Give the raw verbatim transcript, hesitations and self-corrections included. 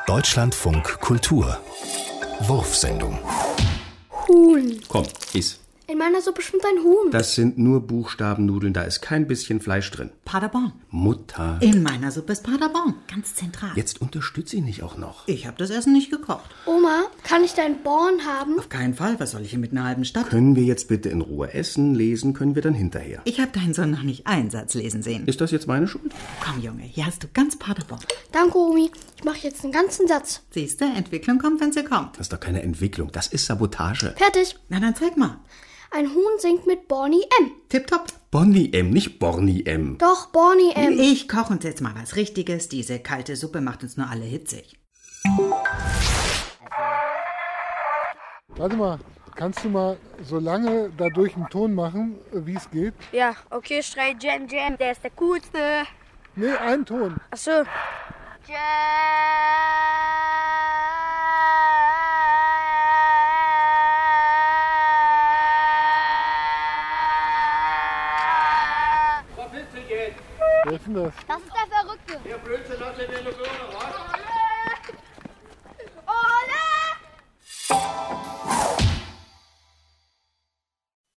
Deutschlandfunk Kultur. Wurfsendung. Huhn. Komm, iss. In meiner Suppe schwimmt ein Huhn. Das sind nur Buchstabennudeln, da ist kein bisschen Fleisch drin. Paderborn. Mutter. In meiner Suppe ist Paderborn. Ganz zentral. Jetzt unterstütze ihn nicht auch noch. Ich habe das Essen nicht gekocht. Oma, kann ich dein Born haben? Auf keinen Fall. Was soll ich hier mit einer halben Stadt? Können wir jetzt bitte in Ruhe essen? Lesen können wir dann hinterher. Ich habe deinen Sohn noch nicht einen Satz lesen sehen. Ist das jetzt meine Schuld? Komm, Junge, hier hast du ganz Paderborn. Danke, Omi. Ich mache jetzt einen ganzen Satz. Siehst du, Entwicklung kommt, wenn sie kommt. Das ist doch keine Entwicklung. Das ist Sabotage. Fertig. Na, dann zeig mal. Ein Huhn singt mit Borny M. Tipptopp. Bonnie M., nicht Borny M. Doch, Borny M. Ich koche uns jetzt mal was Richtiges. Diese kalte Suppe macht uns nur alle hitzig. Warte mal, kannst du mal so lange dadurch einen Ton machen, wie es geht? Ja, okay, schrei Jam Jam, der ist der coolste. Nee, einen Ton. Ach so. Jam. Wer ist denn das? Das ist der Verrückte. Der Blödsinn hat in der Illusion, was?